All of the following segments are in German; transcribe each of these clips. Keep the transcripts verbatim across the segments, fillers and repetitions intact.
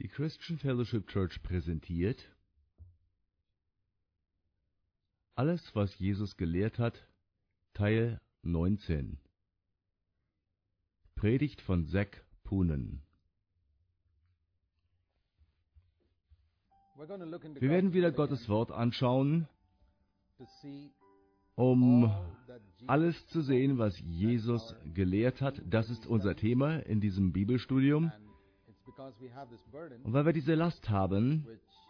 Die Christian Fellowship Church präsentiert Alles, was Jesus gelehrt hat, Teil neunzehn. Predigt von Zac Poonen. Wir werden wieder Gottes Wort anschauen, um alles zu sehen, was Jesus gelehrt hat. Das ist unser Thema in diesem Bibelstudium. Und weil wir diese Last haben,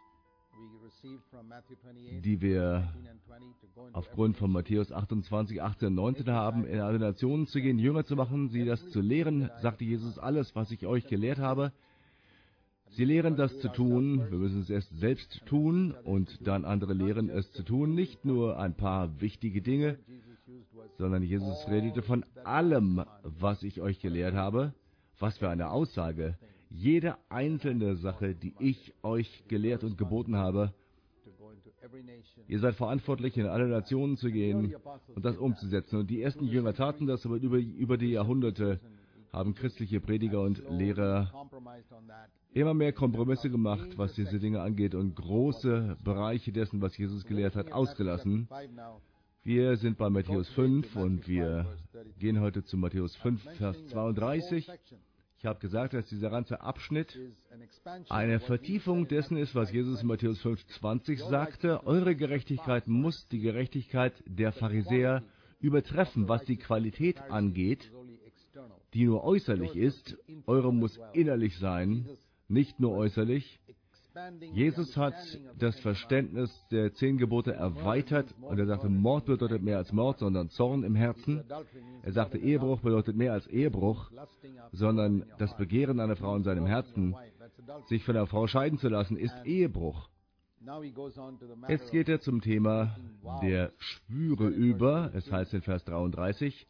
die wir aufgrund von Matthäus achtundzwanzig, achtzehn, neunzehn haben, in alle Nationen zu gehen, Jünger zu machen, sie das zu lehren, sagte Jesus, alles, was ich euch gelehrt habe. Sie lehren das zu tun, wir müssen es erst selbst tun und dann andere lehren es zu tun. Nicht nur ein paar wichtige Dinge, sondern Jesus redete von allem, was ich euch gelehrt habe. Was für eine Aussage! Jede einzelne Sache, die ich euch gelehrt und geboten habe. Ihr seid verantwortlich, in alle Nationen zu gehen und das umzusetzen. Und die ersten Jünger taten das, aber über, über die Jahrhunderte haben christliche Prediger und Lehrer immer mehr Kompromisse gemacht, was diese Dinge angeht, und große Bereiche dessen, was Jesus gelehrt hat, ausgelassen. Wir sind bei Matthäus fünf und wir gehen heute zu Matthäus fünf, Vers zweiunddreißig. Ich habe gesagt, dass dieser ganze Abschnitt eine Vertiefung dessen ist, was Jesus in Matthäus fünf, zwanzig sagte. Eure Gerechtigkeit muss die Gerechtigkeit der Pharisäer übertreffen, was die Qualität angeht, die nur äußerlich ist. Eure muss innerlich sein, nicht nur äußerlich. Jesus hat das Verständnis der zehn Gebote erweitert und er sagte, Mord bedeutet mehr als Mord, sondern Zorn im Herzen. Er sagte, Ehebruch bedeutet mehr als Ehebruch, sondern das Begehren einer Frau in seinem Herzen. Sich von einer Frau scheiden zu lassen, ist Ehebruch. Jetzt geht er zum Thema der Schwüre über. Es heißt in Vers dreiunddreißig,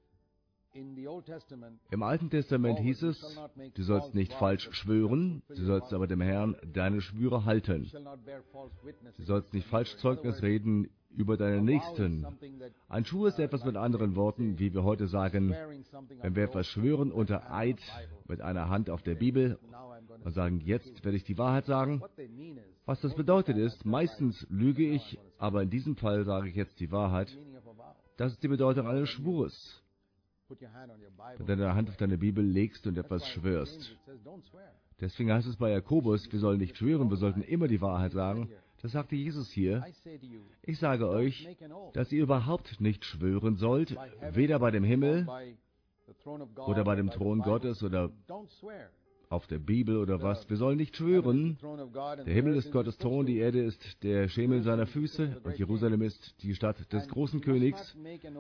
im Alten Testament hieß es, du sollst nicht falsch schwören, du sollst aber dem Herrn deine Schwüre halten. Du sollst nicht falsch Zeugnis reden über deinen Nächsten. Ein Schwur ist etwas, mit anderen Worten, wie wir heute sagen, wenn wir etwas schwören unter Eid mit einer Hand auf der Bibel und sagen, jetzt werde ich die Wahrheit sagen. Was das bedeutet ist, meistens lüge ich, aber in diesem Fall sage ich jetzt die Wahrheit. Das ist die Bedeutung eines Schwurs. Wenn du deine Hand auf deine Bibel legst und etwas schwörst. Deswegen heißt es bei Jakobus, wir sollen nicht schwören, wir sollten immer die Wahrheit sagen. Das sagte Jesus hier. Ich sage euch, dass ihr überhaupt nicht schwören sollt, weder bei dem Himmel oder bei dem Thron Gottes oder auf der Bibel oder was. Wir sollen nicht schwören. Der Himmel ist Gottes Thron, die Erde ist der Schemel seiner Füße und Jerusalem ist die Stadt des großen Königs.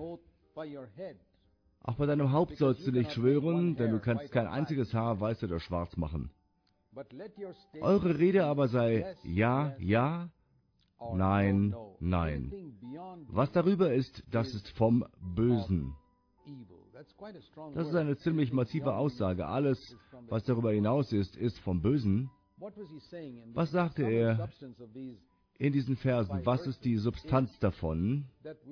Auch bei deinem Haupt sollst du nicht schwören, denn du kannst kein einziges Haar weiß oder schwarz machen. Eure Rede aber sei ja, ja, nein, nein. Was darüber ist, das ist vom Bösen. Das ist eine ziemlich massive Aussage. Alles, was darüber hinaus ist, ist vom Bösen. Was sagte er in diesen Versen? Was ist die Substanz davon?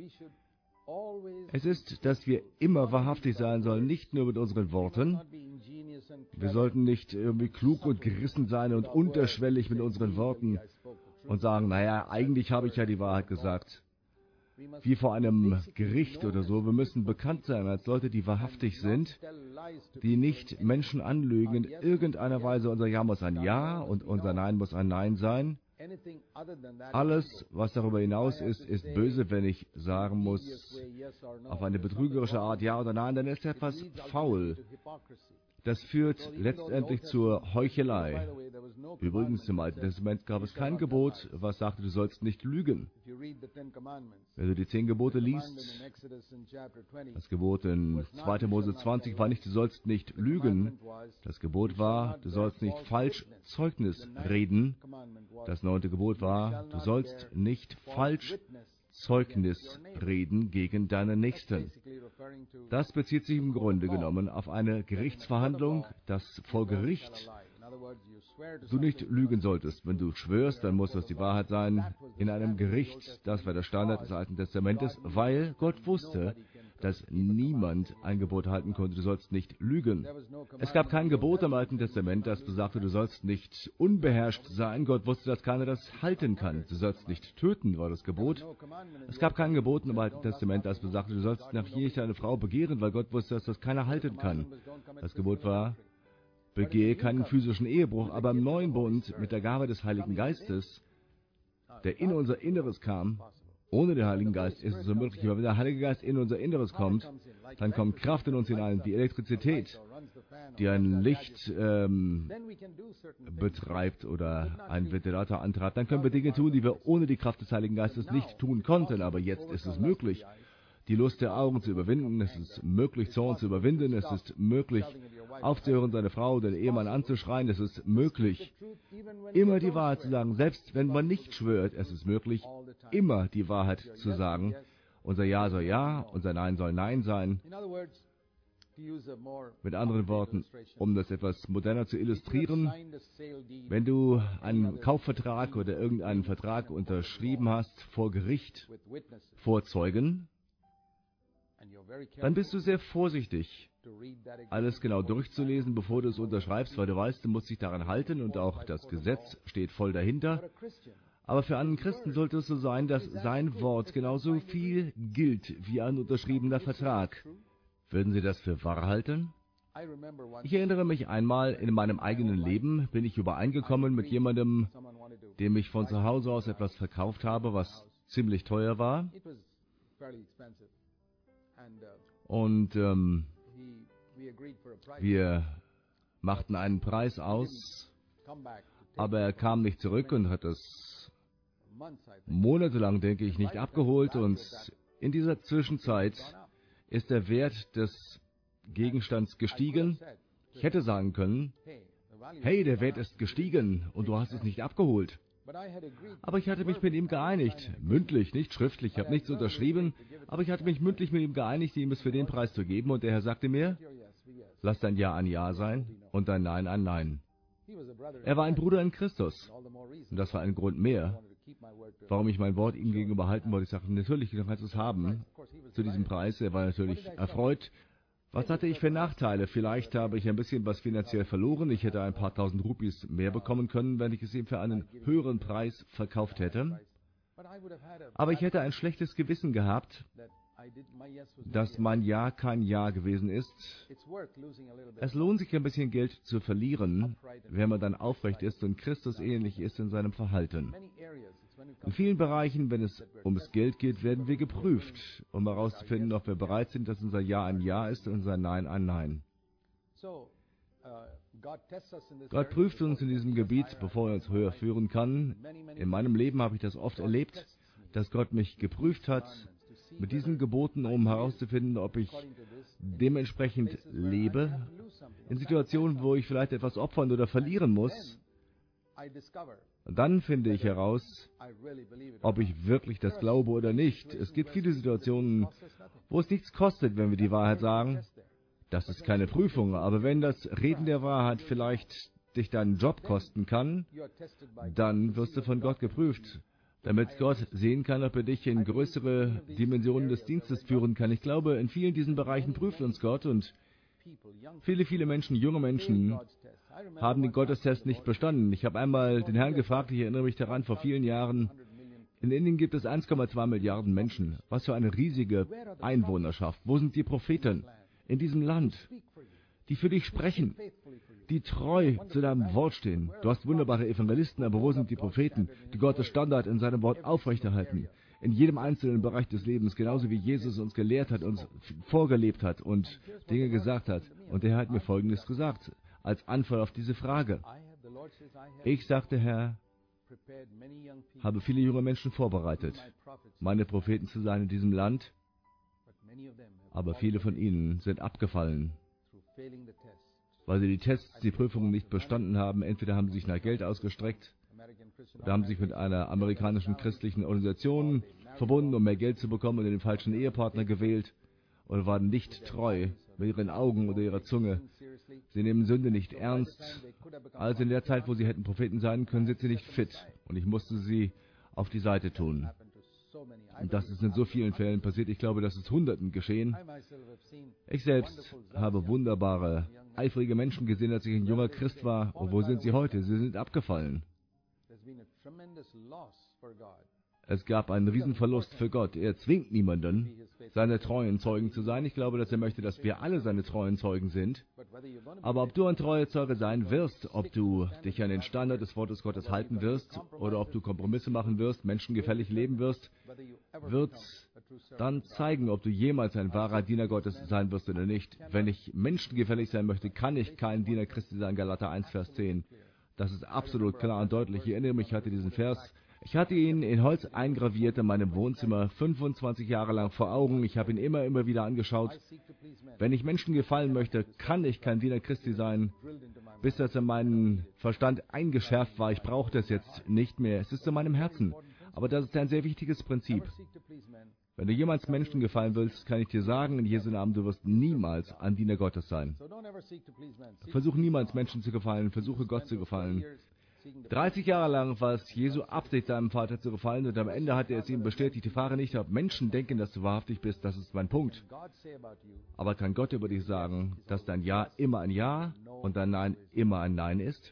Es ist, dass wir immer wahrhaftig sein sollen, nicht nur mit unseren Worten. Wir sollten nicht irgendwie klug und gerissen sein und unterschwellig mit unseren Worten und sagen, naja, eigentlich habe ich ja die Wahrheit gesagt. Wie vor einem Gericht oder so. Wir müssen bekannt sein als Leute, die wahrhaftig sind, die nicht Menschen anlügen in irgendeiner Weise. Unser Ja muss ein Ja und unser Nein muss ein Nein sein. Alles, was darüber hinaus ist, ist böse. Wenn ich sagen muss, auf eine betrügerische Art Ja oder Nein, dann ist etwas faul. Das führt letztendlich zur Heuchelei. Übrigens, im Alten Testament gab es kein Gebot, was sagte, du sollst nicht lügen. Wenn du die zehn Gebote liest, das Gebot in zweiter Mose zwanzig war nicht, du sollst nicht lügen. Das Gebot war, du sollst nicht falsch Zeugnis reden. Das neunte Gebot war, du sollst nicht falsch Zeugnis reden gegen deinen Nächsten. Das bezieht sich im Grunde genommen auf eine Gerichtsverhandlung, dass vor Gericht du nicht lügen solltest. Wenn du schwörst, dann muss das die Wahrheit sein in einem Gericht. Das war der Standard des Alten Testamentes, weil Gott wusste, dass niemand ein Gebot halten konnte, du sollst nicht lügen. Es gab kein Gebot im Alten Testament, das besagte, du sollst nicht unbeherrscht sein. Gott wusste, dass keiner das halten kann. Du sollst nicht töten, war das Gebot. Es gab kein Gebot im Alten Testament, das besagte, du sollst nach je nicht eine Frau begehren, weil Gott wusste, dass das keiner halten kann. Das Gebot war, begehe keinen physischen Ehebruch, aber im neuen Bund mit der Gabe des Heiligen Geistes, der in unser Inneres kam, ohne den Heiligen Geist ist es unmöglich, aber wenn der Heilige Geist in unser Inneres kommt, dann kommt Kraft in uns hinein, wie Elektrizität, die ein Licht ähm, betreibt oder einen Ventilator antreibt. Dann können wir Dinge tun, die wir ohne die Kraft des Heiligen Geistes nicht tun konnten, aber jetzt ist es möglich, die Lust der Augen zu überwinden, es ist möglich, Zorn zu überwinden, es ist möglich, aufzuhören, seine Frau oder den Ehemann anzuschreien, es ist möglich, immer die Wahrheit zu sagen, selbst wenn man nicht schwört, es ist möglich, immer die Wahrheit zu sagen. Unser Ja soll Ja, unser Nein soll Nein sein. Mit anderen Worten, um das etwas moderner zu illustrieren, wenn du einen Kaufvertrag oder irgendeinen Vertrag unterschrieben hast vor Gericht, vor Zeugen, dann bist du sehr vorsichtig, alles genau durchzulesen, bevor du es unterschreibst, weil du weißt, du musst dich daran halten und auch das Gesetz steht voll dahinter. Aber für einen Christen sollte es so sein, dass sein Wort genauso viel gilt wie ein unterschriebener Vertrag. Würden Sie das für wahr halten? Ich erinnere mich einmal, in meinem eigenen Leben bin ich übereingekommen mit jemandem, dem ich von zu Hause aus etwas verkauft habe, was ziemlich teuer war. Und ähm, wir machten einen Preis aus, aber er kam nicht zurück und hat es monatelang, denke ich, nicht abgeholt. Und in dieser Zwischenzeit ist der Wert des Gegenstands gestiegen. Ich hätte sagen können, hey, der Wert ist gestiegen und du hast es nicht abgeholt. Aber ich hatte mich mit ihm geeinigt, mündlich, nicht schriftlich, ich habe nichts unterschrieben, aber ich hatte mich mündlich mit ihm geeinigt, ihm es für den Preis zu geben, und der Herr sagte mir, lass dein Ja ein Ja sein und dein Nein ein Nein. Er war ein Bruder in Christus, und das war ein Grund mehr, warum ich mein Wort ihm gegenüber halten wollte. Ich sagte, natürlich, du kannst es haben, zu diesem Preis. Er war natürlich erfreut. Was hatte ich für Nachteile? Vielleicht habe ich ein bisschen was finanziell verloren. Ich hätte ein paar tausend Rupies mehr bekommen können, wenn ich es ihm für einen höheren Preis verkauft hätte. Aber ich hätte ein schlechtes Gewissen gehabt, dass mein Ja kein Ja gewesen ist. Es lohnt sich ein bisschen Geld zu verlieren, wenn man dann aufrecht ist und Christus ähnlich ist in seinem Verhalten. In vielen Bereichen, wenn es ums Geld geht, werden wir geprüft, um herauszufinden, ob wir bereit sind, dass unser Ja ein Ja ist und unser Nein ein Nein. Gott prüft uns in diesem Gebiet, bevor er uns höher führen kann. In meinem Leben habe ich das oft erlebt, dass Gott mich geprüft hat mit diesen Geboten, um herauszufinden, ob ich dementsprechend lebe. In Situationen, wo ich vielleicht etwas opfern oder verlieren muss, dann finde ich heraus, ob ich wirklich das glaube oder nicht. Es gibt viele Situationen, wo es nichts kostet, wenn wir die Wahrheit sagen. Das ist keine Prüfung, aber wenn das Reden der Wahrheit vielleicht dich deinen Job kosten kann, dann wirst du von Gott geprüft, damit Gott sehen kann, ob er dich in größere Dimensionen des Dienstes führen kann. Ich glaube, in vielen diesen Bereichen prüft uns Gott, und viele, viele Menschen, junge Menschen, haben den Gottestest nicht bestanden. Ich habe einmal den Herrn gefragt, ich erinnere mich daran, vor vielen Jahren, in Indien gibt es eins Komma zwei Milliarden Menschen. Was für eine riesige Einwohnerschaft. Wo sind die Propheten in diesem Land, die für dich sprechen, die treu zu deinem Wort stehen? Du hast wunderbare Evangelisten, aber wo sind die Propheten, die Gottes Standard in seinem Wort aufrechterhalten? In jedem einzelnen Bereich des Lebens, genauso wie Jesus uns gelehrt hat, uns vorgelebt hat und Dinge gesagt hat. Und der Herr hat mir Folgendes gesagt, als Antwort auf diese Frage. Ich sagte, Herr, habe viele junge Menschen vorbereitet, meine Propheten zu sein in diesem Land, aber viele von ihnen sind abgefallen, weil sie die Tests, die Prüfungen nicht bestanden haben. Entweder haben sie sich nach Geld ausgestreckt, oder haben sich mit einer amerikanischen christlichen Organisation verbunden, um mehr Geld zu bekommen, und den falschen Ehepartner gewählt, oder waren nicht treu mit ihren Augen oder ihrer Zunge. Sie nehmen Sünde nicht ernst. Also in der Zeit, wo sie hätten Propheten sein können, sind sie nicht fit. Und ich musste sie auf die Seite tun. Und das ist in so vielen Fällen passiert. Ich glaube, das ist Hunderten geschehen. Ich selbst habe wunderbare, eifrige Menschen gesehen, als ich ein junger Christ war. Und wo sind sie heute? Sie sind abgefallen. Es gab einen Riesenverlust für Gott. Er zwingt niemanden, seine treuen Zeugen zu sein. Ich glaube, dass er möchte, dass wir alle seine treuen Zeugen sind. Aber ob du ein treuer Zeuge sein wirst, ob du dich an den Standard des Wortes Gottes halten wirst, oder ob du Kompromisse machen wirst, menschengefällig leben wirst, wird dann zeigen, ob du jemals ein wahrer Diener Gottes sein wirst oder nicht. Wenn ich menschengefällig sein möchte, kann ich kein Diener Christi sein. Galater eins, Vers zehn. Das ist absolut klar und deutlich. Ich erinnere mich, ich hatte diesen Vers. Ich hatte ihn in Holz eingraviert in meinem Wohnzimmer, fünfundzwanzig Jahre lang vor Augen. Ich habe ihn immer, immer wieder angeschaut. Wenn ich Menschen gefallen möchte, kann ich kein Diener Christi sein, bis das in meinen Verstand eingeschärft war. Ich brauche das jetzt nicht mehr. Es ist in meinem Herzen. Aber das ist ein sehr wichtiges Prinzip. Wenn du jemals Menschen gefallen willst, kann ich dir sagen, in Jesu Namen, du wirst niemals ein Diener Gottes sein. Versuch niemals Menschen zu gefallen, versuche Gott zu gefallen. dreißig Jahre lang war es Jesu Absicht, seinem Vater zu gefallen, und am Ende hat er es ihm bestätigt, die Fahre nicht, ob Menschen denken, dass du wahrhaftig bist, das ist mein Punkt. Aber kann Gott über dich sagen, dass dein Ja immer ein Ja und dein Nein immer ein Nein ist?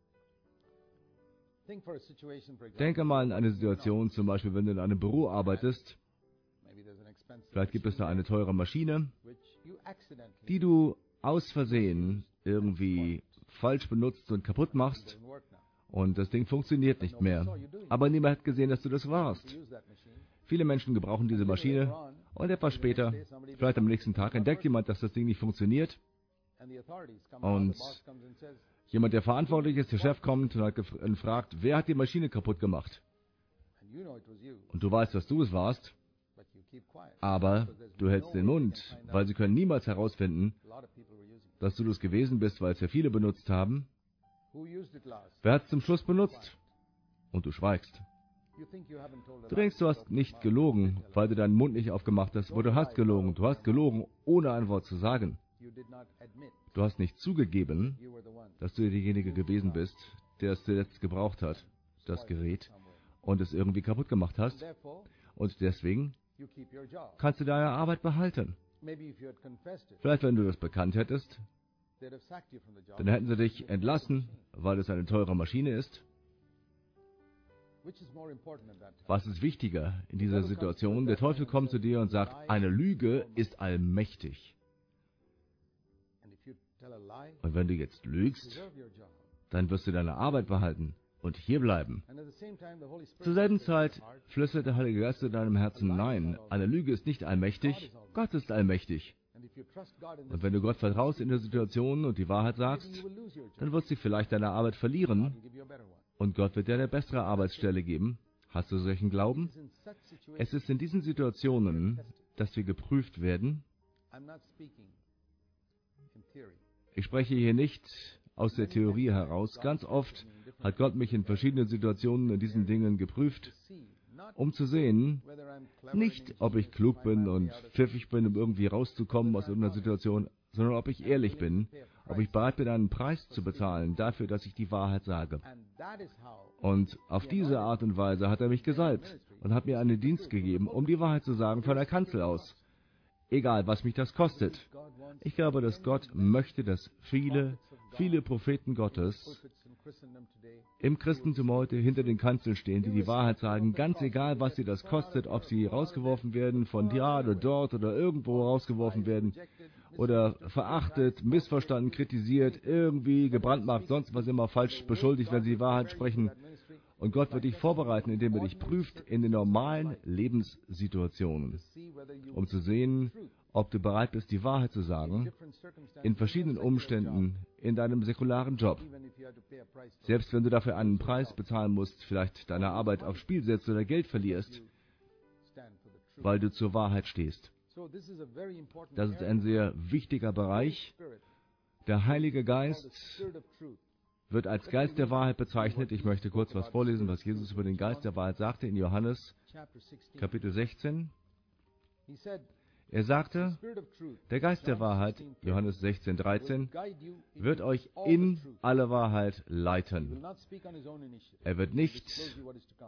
Denke mal an eine Situation, zum Beispiel, wenn du in einem Büro arbeitest. Vielleicht gibt es da eine teure Maschine, die du aus Versehen irgendwie falsch benutzt und kaputt machst. Und das Ding funktioniert nicht mehr. Aber niemand hat gesehen, dass du das warst. Viele Menschen gebrauchen diese Maschine und etwas später, vielleicht am nächsten Tag, entdeckt jemand, dass das Ding nicht funktioniert. Und jemand, der verantwortlich ist, der Chef kommt und hat gefragt, wer hat die Maschine kaputt gemacht? Und du weißt, dass du es warst, aber du hältst den Mund, weil sie können niemals herausfinden, dass du das gewesen bist, weil es ja viele benutzt haben. Wer hat es zum Schluss benutzt? Und du schweigst. Du denkst, du hast nicht gelogen, weil du deinen Mund nicht aufgemacht hast, aber du hast gelogen. Du hast gelogen, ohne ein Wort zu sagen. Du hast nicht zugegeben, dass du derjenige gewesen bist, der es zuletzt gebraucht hat, das Gerät, und es irgendwie kaputt gemacht hast. Und deswegen kannst du deine Arbeit behalten. Vielleicht, wenn du das bekannt hättest, dann hätten sie dich entlassen, weil es eine teure Maschine ist. Was ist wichtiger in dieser Situation? Der Teufel kommt zu dir und sagt, eine Lüge ist allmächtig. Und wenn du jetzt lügst, dann wirst du deine Arbeit behalten und hier bleiben. Zur selben Zeit flüstert der Heilige Geist in deinem Herzen, nein, eine Lüge ist nicht allmächtig, Gott ist allmächtig. Und wenn du Gott vertraust in der Situation und die Wahrheit sagst, dann wird sie vielleicht deine Arbeit verlieren und Gott wird dir eine bessere Arbeitsstelle geben. Hast du solchen Glauben? Es ist in diesen Situationen, dass wir geprüft werden. Ich spreche hier nicht aus der Theorie heraus. Ganz oft hat Gott mich in verschiedenen Situationen in diesen Dingen geprüft, um zu sehen, nicht, ob ich klug bin und pfiffig bin, um irgendwie rauszukommen aus irgendeiner Situation, sondern ob ich ehrlich bin, ob ich bereit bin, einen Preis zu bezahlen dafür, dass ich die Wahrheit sage. Und auf diese Art und Weise hat er mich gesalbt und hat mir einen Dienst gegeben, um die Wahrheit zu sagen von der Kanzel aus. Egal, was mich das kostet. Ich glaube, dass Gott möchte, dass viele, viele Propheten Gottes im Christentum heute hinter den Kanzeln stehen, die die Wahrheit sagen, ganz egal, was sie das kostet, ob sie rausgeworfen werden, von da oder dort oder irgendwo rausgeworfen werden oder verachtet, missverstanden, kritisiert, irgendwie gebrandmarkt, sonst was immer falsch beschuldigt, wenn sie die Wahrheit sprechen. Und Gott wird dich vorbereiten, indem er dich prüft in den normalen Lebenssituationen, um zu sehen, ob du bereit bist, die Wahrheit zu sagen, in verschiedenen Umständen, in deinem säkularen Job. Selbst wenn du dafür einen Preis bezahlen musst, vielleicht deine Arbeit aufs Spiel setzt oder Geld verlierst, weil du zur Wahrheit stehst. Das ist ein sehr wichtiger Bereich. Der Heilige Geist wird als Geist der Wahrheit bezeichnet. Ich möchte kurz was vorlesen, was Jesus über den Geist der Wahrheit sagte in Johannes Kapitel sechzehn. Er sagte, der Geist der Wahrheit, Johannes sechzehn, dreizehn, wird euch in alle Wahrheit leiten. Er wird nicht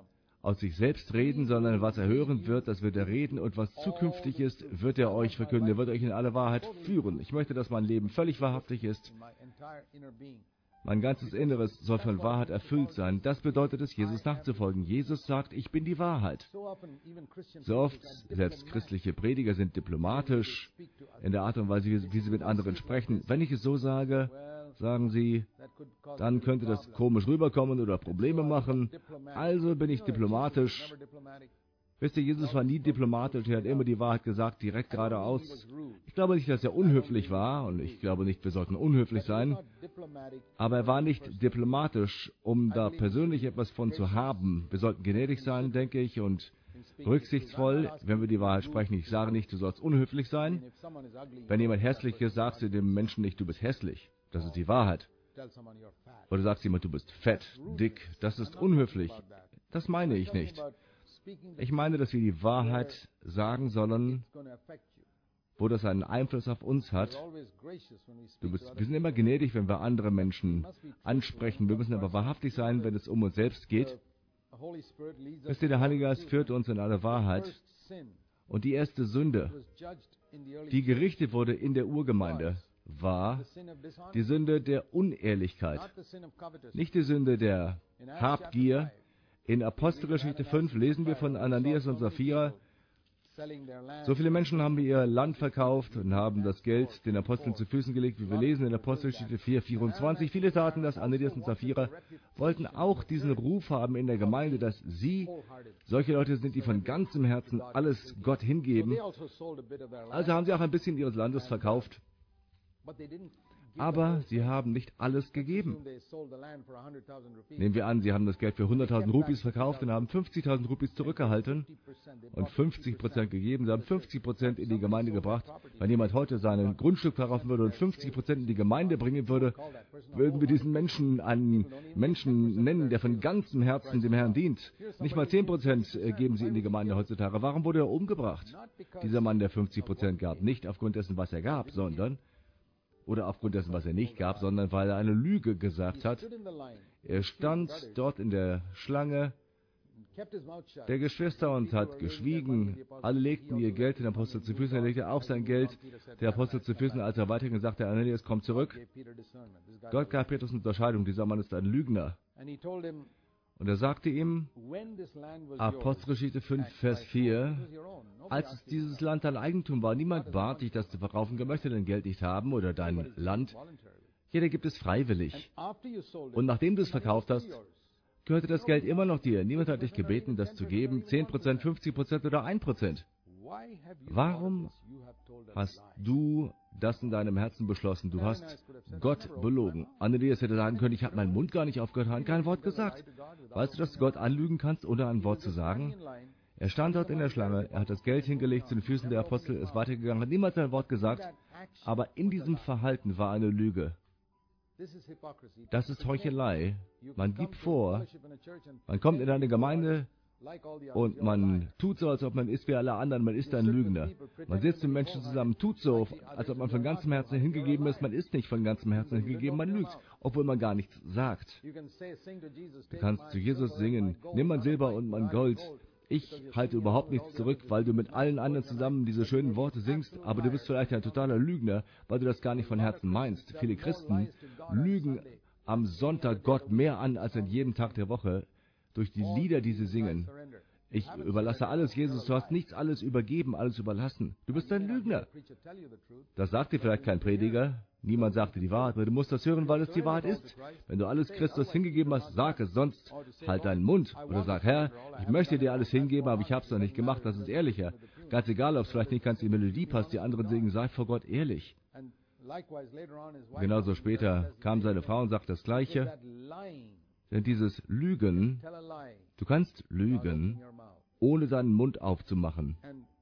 aus sich selbst reden, sondern was er hören wird, das wird er reden, und was zukünftig ist, wird er euch verkünden. Er wird euch in alle Wahrheit führen. Ich möchte, dass mein Leben völlig wahrhaftig ist. Mein ganzes Inneres soll von Wahrheit erfüllt sein. Das bedeutet es, Jesus nachzufolgen. Jesus sagt, ich bin die Wahrheit. So oft, selbst christliche Prediger sind diplomatisch in der Art und Weise, wie sie mit anderen sprechen. Wenn ich es so sage, sagen sie, dann könnte das komisch rüberkommen oder Probleme machen. Also bin ich diplomatisch. Wisst ihr, Jesus war nie diplomatisch, er hat immer die Wahrheit gesagt, direkt geradeaus. Ich glaube nicht, dass er unhöflich war, und ich glaube nicht, wir sollten unhöflich sein, aber er war nicht diplomatisch, um da persönlich etwas von zu haben. Wir sollten gnädig sein, denke ich, und rücksichtsvoll, wenn wir die Wahrheit sprechen. Ich sage nicht, du sollst unhöflich sein. Wenn jemand hässlich ist, sagst du dem Menschen nicht, du bist hässlich. Das ist die Wahrheit. Oder sagst jemand, du bist fett, dick. Das ist unhöflich. Das meine ich nicht. Ich meine, dass wir die Wahrheit sagen sollen, wo das einen Einfluss auf uns hat. Du bist, wir sind immer gnädig, wenn wir andere Menschen ansprechen. Wir müssen aber wahrhaftig sein, wenn es um uns selbst geht. Wisst ihr, der Heilige Geist führt uns in alle Wahrheit. Und die erste Sünde, die gerichtet wurde in der Urgemeinde, war die Sünde der Unehrlichkeit. Nicht die Sünde der Habgier. In Apostelgeschichte fünf lesen wir von Ananias und Sapphira. So viele Menschen haben ihr Land verkauft und haben das Geld den Aposteln zu Füßen gelegt, wie wir lesen in Apostelgeschichte vier, vierundzwanzig. Viele taten das. Ananias und Sapphira wollten auch diesen Ruf haben in der Gemeinde, dass sie solche Leute sind, die von ganzem Herzen alles Gott hingeben. Also haben sie auch ein bisschen ihres Landes verkauft. Aber sie haben nicht alles gegeben. Nehmen wir an, sie haben das Geld für hunderttausend Rupees verkauft und haben fünfzigtausend Rupees zurückgehalten und fünfzig Prozent gegeben. Sie haben fünfzig Prozent in die Gemeinde gebracht. Wenn jemand heute sein Grundstück verkaufen würde und fünfzig Prozent in die Gemeinde bringen würde, würden wir diesen Menschen einen Menschen nennen, der von ganzem Herzen dem Herrn dient. Nicht mal zehn Prozent geben sie in die Gemeinde heutzutage. Warum wurde er umgebracht? Dieser Mann, der fünfzig Prozent gab, nicht aufgrund dessen, was er gab, sondern oder aufgrund dessen, was er nicht gab, sondern weil er eine Lüge gesagt hat. Er stand dort in der Schlange der Geschwister und hat geschwiegen. Alle legten ihr Geld den Apostel zu Füßen. Er legte auch sein Geld der Apostel zu Füßen, als er weiterging und sagte, Ananias, komm zurück. Gott gab Petrus eine Unterscheidung. Dieser Mann ist ein Lügner. Und er sagte ihm, Apostelgeschichte fünf, Vers vier, als es dieses Land dein Eigentum war, niemand bat dich, das zu verkaufen, er möchte dein Geld nicht haben oder dein Land. Jeder gibt es freiwillig. Und nachdem du es verkauft hast, gehörte das Geld immer noch dir. Niemand hat dich gebeten, das zu geben, zehn Prozent, fünfzig Prozent oder ein Prozent. Warum hast du das in deinem Herzen beschlossen? Du hast Gott belogen. Ananias hätte sagen können, ich habe meinen Mund gar nicht aufgehört, habe kein Wort gesagt. Weißt du, dass du Gott anlügen kannst, ohne ein Wort zu sagen? Er stand dort in der Schlange, er hat das Geld hingelegt zu den Füßen der Apostel, ist weitergegangen, hat niemals ein Wort gesagt, aber in diesem Verhalten war eine Lüge. Das ist Heuchelei. Man gibt vor, man kommt in eine Gemeinde und man tut so, als ob man ist wie alle anderen, man ist ein Lügner. Man sitzt mit Menschen zusammen, tut so, als ob man von ganzem Herzen hingegeben ist, man ist nicht von ganzem Herzen hingegeben, man lügt, obwohl man gar nichts sagt. Du kannst zu Jesus singen, nimm mein Silber und mein Gold. Ich halte überhaupt nichts zurück, weil du mit allen anderen zusammen diese schönen Worte singst, aber du bist vielleicht ein totaler Lügner, weil du das gar nicht von Herzen meinst. Viele Christen lügen am Sonntag Gott mehr an als an jedem Tag der Woche durch die Lieder, die sie singen. Ich überlasse alles Jesus, du hast nichts alles übergeben, alles überlassen. Du bist ein Lügner. Das sagt dir vielleicht kein Prediger. Niemand sagte die Wahrheit, aber du musst das hören, weil es die Wahrheit ist. Wenn du alles Christus hingegeben hast, sag es, sonst halt deinen Mund. Oder sag, Herr, ich möchte dir alles hingeben, aber ich habe es noch nicht gemacht, das ist ehrlicher. Ganz egal, ob es vielleicht nicht ganz die Melodie passt, die anderen singen, sei vor Gott ehrlich. Genauso später kam seine Frau und sagte das Gleiche. Denn dieses Lügen, du kannst lügen, ohne deinen Mund aufzumachen.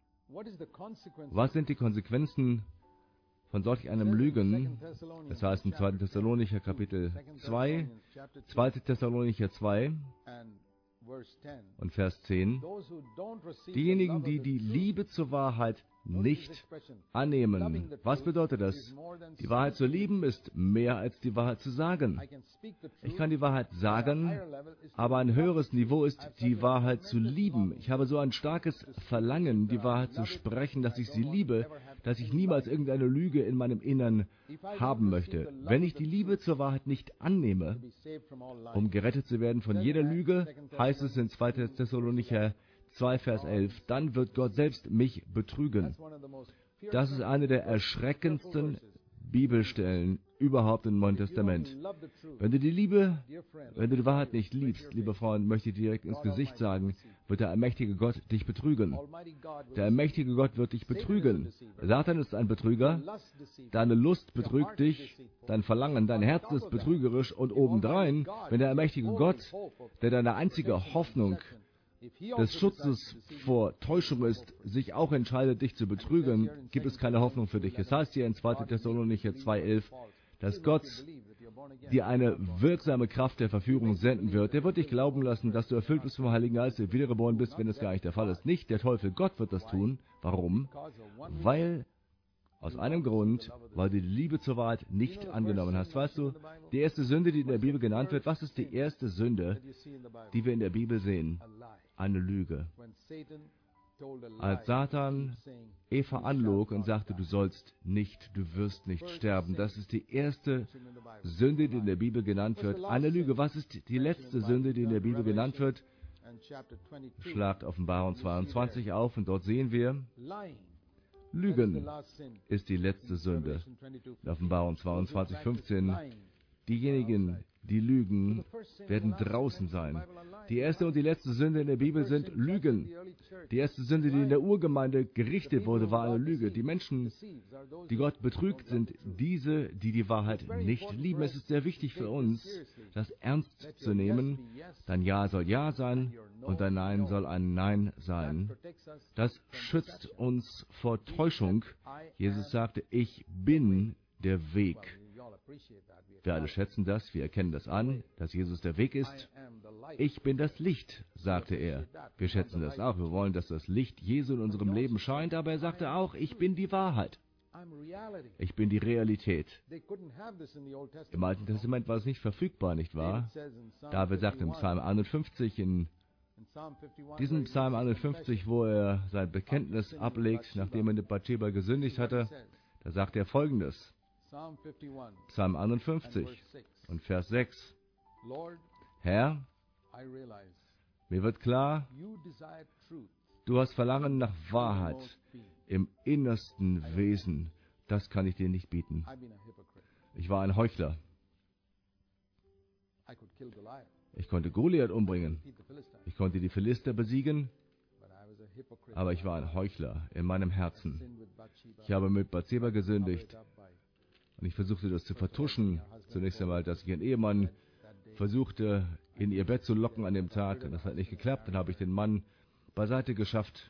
Was sind die Konsequenzen von solch einem Lügen? Das heißt im zweiten Thessalonicher Kapitel zwei, zweiten Thessalonicher zwei, und Vers zehn. Diejenigen, die die Liebe zur Wahrheit nicht annehmen. Was bedeutet das? Die Wahrheit zu lieben ist mehr als die Wahrheit zu sagen. Ich kann die Wahrheit sagen, aber ein höheres Niveau ist, die Wahrheit zu lieben. Ich habe so ein starkes Verlangen, die Wahrheit zu sprechen, dass ich sie liebe, dass ich niemals irgendeine Lüge in meinem Innern haben möchte. Wenn ich die Liebe zur Wahrheit nicht annehme, um gerettet zu werden von jeder Lüge, heißt es in zweiter Thessalonicher zwei, Vers elf, dann wird Gott selbst mich betrügen. Das ist eine der erschreckendsten Bibelstellen überhaupt im Neuen Testament. Wenn du die Liebe, wenn du die Wahrheit nicht liebst, lieber Freund, möchte ich dir direkt ins Gesicht sagen, wird der allmächtige Gott dich betrügen. Der allmächtige Gott wird dich betrügen. Satan ist ein Betrüger, deine Lust betrügt dich, dein Verlangen, dein Herz ist betrügerisch und obendrein, wenn der allmächtige Gott, der deine einzige Hoffnung des Schutzes vor Täuschung ist, sich auch entscheidet, dich zu betrügen, gibt es keine Hoffnung für dich. Es heißt hier in zweiter Thessalonicher zwei, elf, dass Gott dir eine wirksame Kraft der Verführung senden wird. Der wird dich glauben lassen, dass du erfüllt bist vom Heiligen Geist, dass du wiedergeboren bist, wenn es gar nicht der Fall ist. Nicht der Teufel, Gott wird das tun. Warum? Weil, aus einem Grund, weil du die Liebe zur Wahrheit nicht angenommen hast. Weißt du, die erste Sünde, die in der Bibel genannt wird, was ist die erste Sünde, die wir in der Bibel sehen? Eine Lüge. Als Satan Eva anlog und sagte, du sollst nicht, du wirst nicht sterben. Das ist die erste Sünde, die in der Bibel genannt wird. Eine Lüge. Was ist die letzte Sünde, die in der Bibel genannt wird? Schlagt Offenbarung zweiundzwanzig auf und dort sehen wir, Lügen ist die letzte Sünde. In Offenbarung zweiundzwanzig, fünfzehn, diejenigen, die lügen, werden draußen sein. Die erste und die letzte Sünde in der Bibel sind Lügen. Die erste Sünde, die in der Urgemeinde gerichtet wurde, war eine Lüge. Die Menschen, die Gott betrügt, sind diese, die die Wahrheit nicht lieben. Es ist sehr wichtig für uns, das ernst zu nehmen. Dein Ja soll Ja sein und dein Nein soll ein Nein sein. Das schützt uns vor Täuschung. Jesus sagte, ich bin der Weg. Wir alle schätzen das, wir erkennen das an, dass Jesus der Weg ist. Ich bin das Licht, sagte er. Wir schätzen das auch. Wir wollen, dass das Licht Jesu in unserem Leben scheint, aber er sagte auch, ich bin die Wahrheit. Ich bin die Realität. Im Alten Testament war es nicht verfügbar, nicht wahr? David sagt im Psalm einundfünfzig, in diesem Psalm einundfünfzig, wo er sein Bekenntnis ablegt, nachdem er mit Bathsheba gesündigt hatte, da sagt er Folgendes. Psalm einundfünfzig und Vers sechs. Herr, mir wird klar, du hast Verlangen nach Wahrheit im innersten Wesen. Das kann ich dir nicht bieten. Ich war ein Heuchler. Ich konnte Goliath umbringen. Ich konnte die Philister besiegen. Aber ich war ein Heuchler in meinem Herzen. Ich habe mit Bathsheba gesündigt. Und ich versuchte das zu vertuschen. Zunächst einmal, dass ich ihren Ehemann versuchte, in ihr Bett zu locken an dem Tag. Und das hat nicht geklappt. Dann habe ich den Mann beiseite geschafft.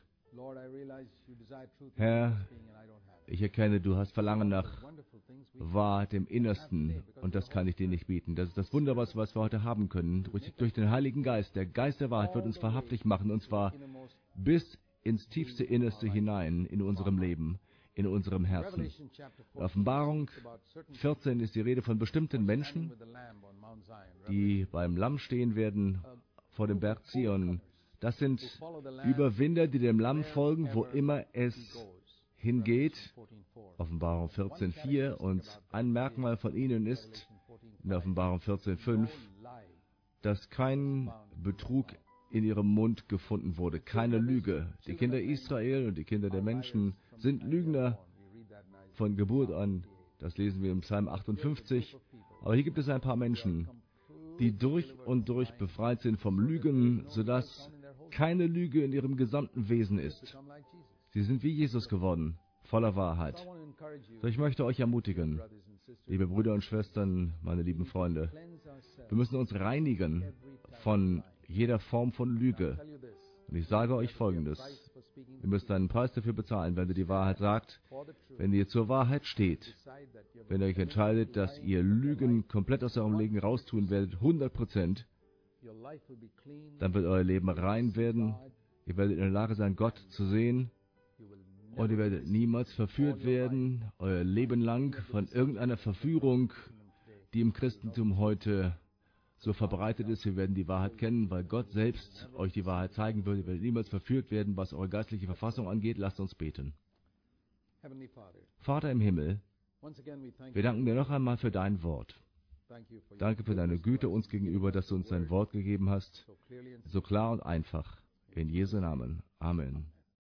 Herr, ich erkenne, du hast Verlangen nach Wahrheit im Innersten. Und das kann ich dir nicht bieten. Das ist das Wunderbarste, was wir heute haben können. Durch, durch den Heiligen Geist. Der Geist der Wahrheit wird uns wahrhaftig machen. Und zwar bis ins tiefste Innerste hinein in unserem Leben. In unserem Herzen. In Offenbarung vierzehn ist die Rede von bestimmten Menschen, die beim Lamm stehen werden vor dem Berg Zion. Das sind Überwinder, die dem Lamm folgen, wo immer es hingeht. Offenbarung vierzehn vier. Und ein Merkmal von ihnen ist, in Offenbarung vierzehn fünf, dass kein Betrug in ihrem Mund gefunden wurde, keine Lüge. Die Kinder Israel und die Kinder der Menschen sind Lügner von Geburt an. Das lesen wir im Psalm achtundfünfzig. Aber hier gibt es ein paar Menschen, die durch und durch befreit sind vom Lügen, sodass keine Lüge in ihrem gesamten Wesen ist. Sie sind wie Jesus geworden, voller Wahrheit. So, ich möchte euch ermutigen, liebe Brüder und Schwestern, meine lieben Freunde, wir müssen uns reinigen von jeder Form von Lüge. Und ich sage euch Folgendes. Ihr müsst einen Preis dafür bezahlen, wenn ihr die Wahrheit sagt, wenn ihr zur Wahrheit steht, wenn ihr euch entscheidet, dass ihr Lügen komplett aus eurem Leben raustun werdet, hundert Prozent, Dann wird euer Leben rein werden. Ihr werdet in der Lage sein, Gott zu sehen. Und ihr werdet niemals verführt werden, euer Leben lang, von irgendeiner Verführung, die im Christentum heute so verbreitet ist. Wir werden die Wahrheit kennen, weil Gott selbst euch die Wahrheit zeigen wird. Ihr werdet niemals verführt werden, was eure geistliche Verfassung angeht. Lasst uns beten. Vater im Himmel, wir danken dir noch einmal für dein Wort. Danke für deine Güte uns gegenüber, dass du uns dein Wort gegeben hast, so klar und einfach. In Jesu Namen. Amen.